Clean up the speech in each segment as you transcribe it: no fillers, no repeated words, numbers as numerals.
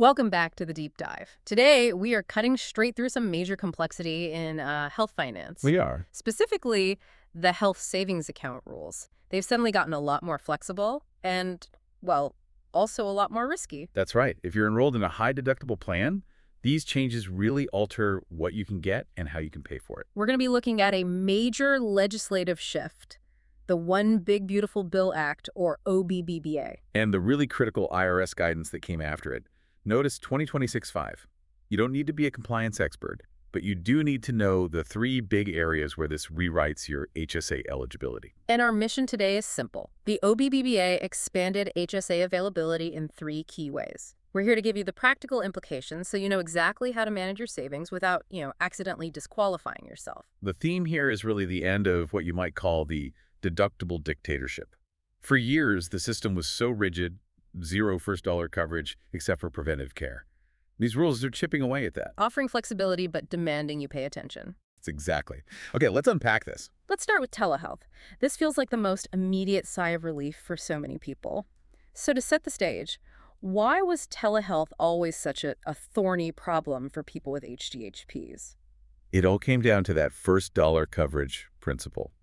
Welcome back to the deep dive. Today, we are cutting straight through some major complexity in health finance, We are. specifically the health savings account rules. They've suddenly gotten a lot more flexible and, well, also a lot more risky. That's right. If you're enrolled in a high deductible plan, these changes really alter what you can get and how you can pay for it. We're going to be looking at a major legislative shift, the One Big Beautiful Bill Act, or OBBBA. And the really critical IRS guidance that came after it. Notice 2026-5. You don't need to be a compliance expert, but you do need to know the three big areas where this rewrites your HSA eligibility. And our mission today is simple. The OBBBA expanded HSA availability in three key ways. We're here to give you the practical implications so you know exactly how to manage your savings without, accidentally disqualifying yourself. The theme here is really the end of what you might call the deductible dictatorship. For years, the system was so rigid, zero first dollar coverage except for preventive care. These rules are chipping away at that. Offering flexibility but demanding you pay attention. It's exactly. Okay, let's unpack this. Let's start with telehealth. This feels like the most immediate sigh of relief for so many people. So to set the stage, why was telehealth always such a thorny problem for people with HDHPs? It all came down to that first dollar coverage principle.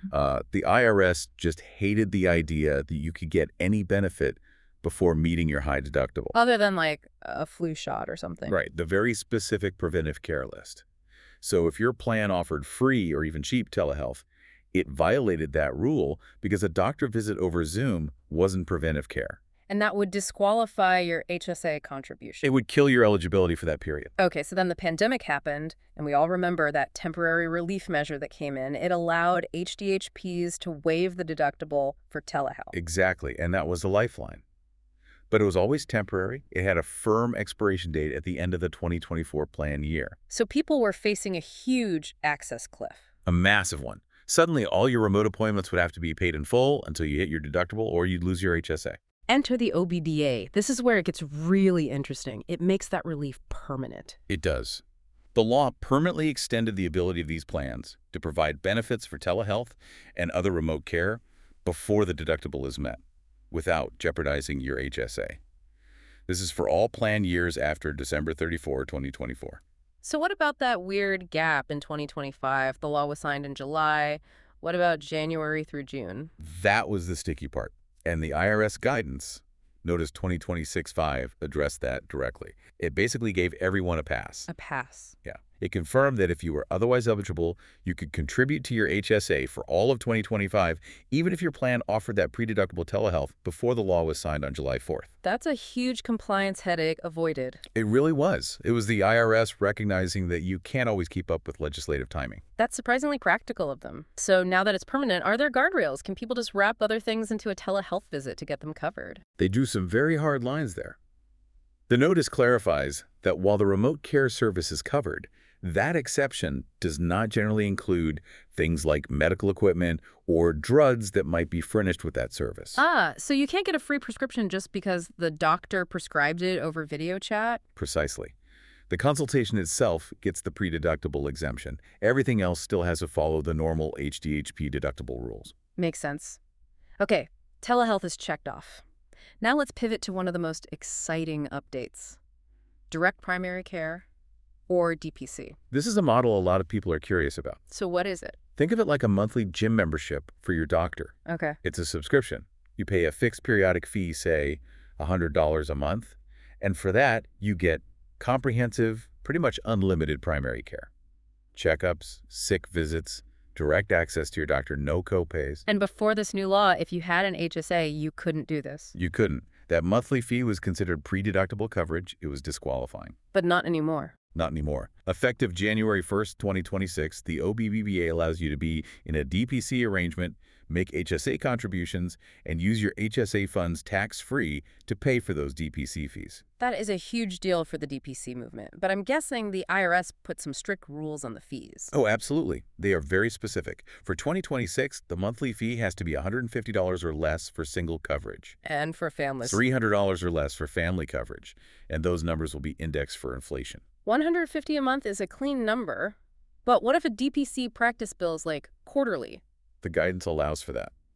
The IRS just hated the idea that you could get any benefit before meeting your high deductible. Other than like a flu shot or something. Right, the very specific preventive care list. So if your plan offered free or even cheap telehealth, it violated that rule because a doctor visit over Zoom wasn't preventive care. And that would disqualify your HSA contribution. It would kill your eligibility for that period. Okay, so then the pandemic happened, and we all remember that temporary relief measure that came in. It allowed HDHPs to waive the deductible for telehealth. Exactly, and that was a lifeline. But it was always temporary. It had a firm expiration date at the end of the 2024 plan year. So people were facing a huge access cliff. A massive one. Suddenly, all your remote appointments would have to be paid in full until you hit your deductible or you'd lose your HSA. Enter the OBDA. This is where it gets really interesting. It makes that relief permanent. It does. The law permanently extended the ability of these plans to provide benefits for telehealth and other remote care before the deductible is met, without jeopardizing your HSA. This is for all plan years after December 34, 2024. So what about that weird gap in 2025? The law was signed in July. What about January through June? That was the sticky part. And the IRS guidance, notice 2026-5, addressed that directly. It basically gave everyone a pass. A pass. Yeah. It confirmed that if you were otherwise eligible, you could contribute to your HSA for all of 2025, even if your plan offered that pre-deductible telehealth before the law was signed on July 4th. That's a huge compliance headache avoided. It really was. It was the IRS recognizing that you can't always keep up with legislative timing. That's surprisingly practical of them. So now that it's permanent, are there guardrails? Can people just wrap other things into a telehealth visit to get them covered? They drew some very hard lines there. The notice clarifies that while the remote care service is covered, that exception does not generally include things like medical equipment or drugs that might be furnished with that service. So you can't get a free prescription just because the doctor prescribed it over video chat? Precisely. The consultation itself gets the pre-deductible exemption. Everything else still has to follow the normal HDHP deductible rules. Makes sense. Okay, telehealth is checked off. Now let's pivot to one of the most exciting updates. Direct primary care, or DPC. This is a model a lot of people are curious about. So what is it? Think of it like a monthly gym membership for your doctor. Okay. It's a subscription. You pay a fixed periodic fee, say $100 a month, and for that, you get comprehensive, pretty much unlimited primary care. Checkups, sick visits, direct access to your doctor, no copays. And before this new law, if you had an HSA, you couldn't do this. You couldn't. That monthly fee was considered pre-deductible coverage. It was disqualifying. But not anymore. Not anymore. Effective January 1st, 2026, the OBBBA allows you to be in a DPC arrangement, make HSA contributions, and use your HSA funds tax-free to pay for those DPC fees. That is a huge deal for the DPC movement, but I'm guessing the IRS put some strict rules on the fees. Oh, absolutely. They are very specific. For 2026, the monthly fee has to be $150 or less for single coverage. And for families. $300 or less for family coverage, and those numbers will be indexed for inflation. $150 a month is a clean number, but what if a DPC practice bill is like quarterly? The guidance allows for that.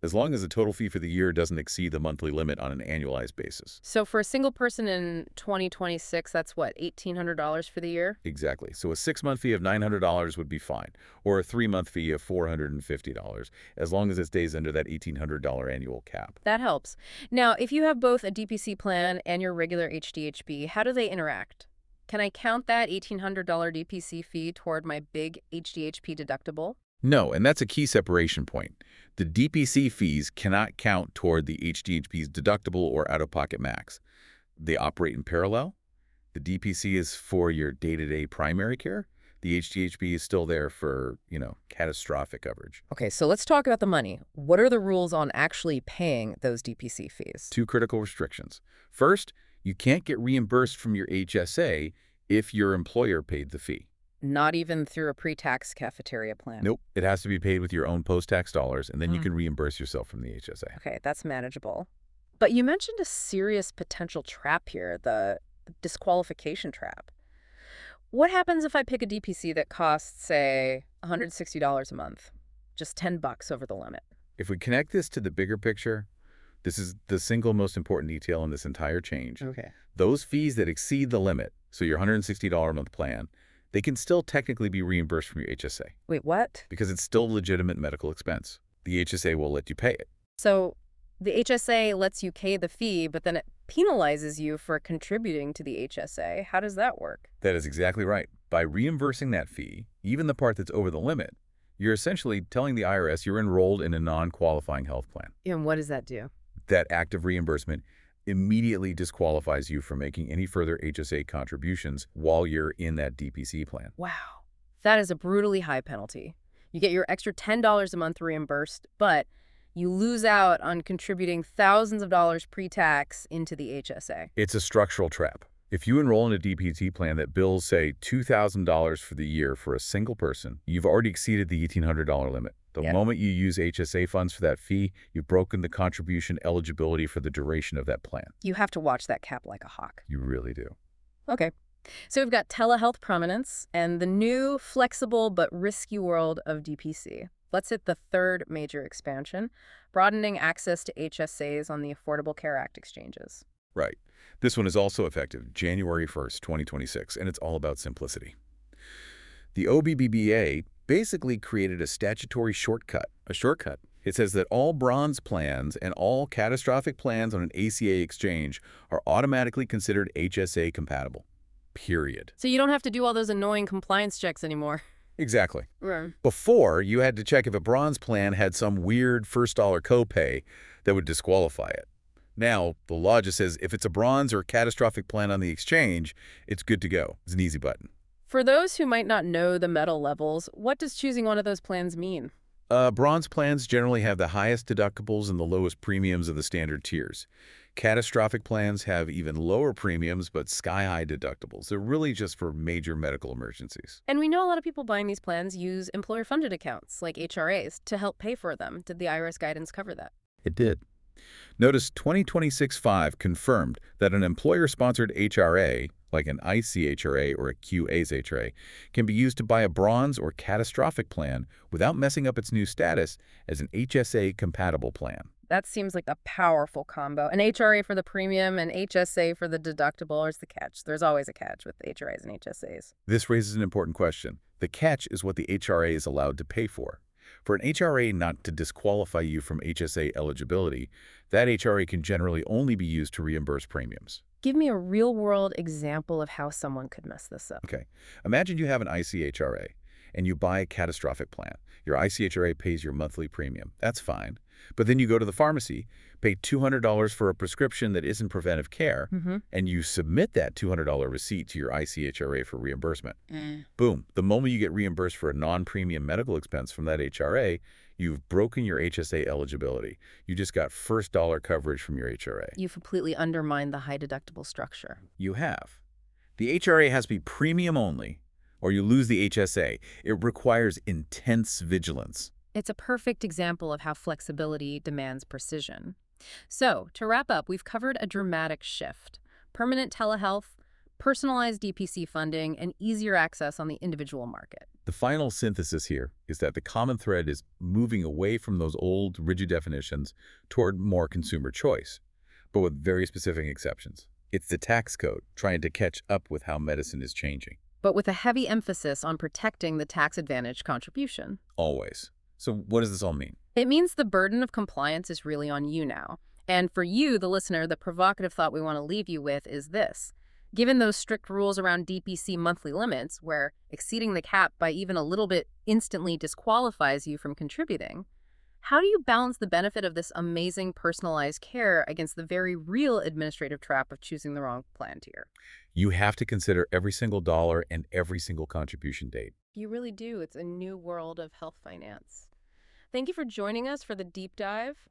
as long as the total fee for the year doesn't exceed the monthly limit on an annualized basis. So for a single person in 2026, that's what, $1,800 for the year? Exactly. So a 6-month fee of $900 would be fine, or a 3-month fee of $450, as long as it stays under that $1,800 annual cap. That helps. Now, if you have both a DPC plan and your regular HDHP, how do they interact? Can I count that $1,800 DPC fee toward my big HDHP deductible? No, and that's a key separation point. The DPC fees cannot count toward the HDHP's deductible or out-of-pocket max. They operate in parallel. The DPC is for your day-to-day primary care. The HDHP is still there for, catastrophic coverage. Okay, so let's talk about the money. What are the rules on actually paying those DPC fees? 2 critical restrictions. First, you can't get reimbursed from your HSA if your employer paid the fee. Not even through a pre-tax cafeteria plan? Nope. It has to be paid with your own post-tax dollars, and then you can reimburse yourself from the HSA. Okay, that's manageable. But you mentioned a serious potential trap here, the disqualification trap. What happens if I pick a DPC that costs, say, $160 a month? Just $10 over the limit. If we connect this to the bigger picture, this is the single most important detail in this entire change. Okay. Those fees that exceed the limit, so your $160 a month plan, they can still technically be reimbursed from your HSA Wait, what? because it's still legitimate medical expense. The HSA will let you pay it. So the HSA lets you pay the fee, but then it penalizes you for contributing to the HSA. How does that work? That is exactly right. By reimbursing that fee, even the part that's over the limit, you're essentially telling the IRS you're enrolled in a non-qualifying health plan. And what does that do? That act of reimbursement immediately disqualifies you from making any further HSA contributions while you're in that DPC plan. Wow. That is a brutally high penalty. You get your extra $10 a month reimbursed, but you lose out on contributing thousands of dollars pre-tax into the HSA. It's a structural trap. If you enroll in a DPT plan that bills, say, $2,000 for the year for a single person, you've already exceeded the $1,800 limit. The moment you use HSA funds for that fee, you've broken the contribution eligibility for the duration of that plan. You have to watch that cap like a hawk. You really do. Okay. So we've got telehealth prominence and the new flexible but risky world of DPC. Let's hit the third major expansion, broadening access to HSAs on the Affordable Care Act exchanges. Right. This one is also effective January 1st, 2026, and it's all about simplicity. The OBBBA basically created a statutory shortcut. A shortcut. It says that all bronze plans and all catastrophic plans on an ACA exchange are automatically considered HSA compatible. Period. So you don't have to do all those annoying compliance checks anymore. Exactly. Right. Before, you had to check if a bronze plan had some weird first-dollar copay that would disqualify it. Now, the law just says if it's a bronze or catastrophic plan on the exchange, it's good to go. It's an easy button. For those who might not know the metal levels, what does choosing one of those plans mean? Bronze plans generally have the highest deductibles and the lowest premiums of the standard tiers. Catastrophic plans have even lower premiums but sky-high deductibles. They're really just for major medical emergencies. And we know a lot of people buying these plans use employer-funded accounts, like HRAs, to help pay for them. Did the IRS guidance cover that? It did. Notice 2026-5 confirmed that an employer-sponsored HRA, like an ICHRA or a QA's HRA, can be used to buy a bronze or catastrophic plan without messing up its new status as an HSA-compatible plan. That seems like a powerful combo. An HRA for the premium and HSA for the deductible. Where's the catch? There's always a catch with HRAs and HSAs. This raises an important question. The catch is what the HRA is allowed to pay for. For an HRA not to disqualify you from HSA eligibility, that HRA can generally only be used to reimburse premiums. Give me a real-world example of how someone could mess this up. Okay. Imagine you have an ICHRA and you buy a catastrophic plan. Your ICHRA pays your monthly premium. That's fine. But then you go to the pharmacy, pay $200 for a prescription that isn't preventive care, and you submit that $200 receipt to your ICHRA for reimbursement. Boom. The moment you get reimbursed for a non-premium medical expense from that HRA, you've broken your HSA eligibility. You just got first dollar coverage from your HRA. You've completely undermined the high deductible structure. You have. The HRA has to be premium only, or you lose the HSA. It requires intense vigilance. It's a perfect example of how flexibility demands precision. So, to wrap up, we've covered a dramatic shift. Permanent telehealth, personalized DPC funding, and easier access on the individual market. The final synthesis here is that the common thread is moving away from those old, rigid definitions toward more consumer choice, but with very specific exceptions. It's the tax code trying to catch up with how medicine is changing. But with a heavy emphasis on protecting the tax advantage contribution. Always. So what does this all mean? It means the burden of compliance is really on you now. And for you, the listener, the provocative thought we want to leave you with is this. Given those strict rules around DPC monthly limits, where exceeding the cap by even a little bit instantly disqualifies you from contributing, how do you balance the benefit of this amazing personalized care against the very real administrative trap of choosing the wrong plan tier? You have to consider every single dollar and every single contribution date. You really do. It's a new world of health finance. Thank you for joining us for the deep dive.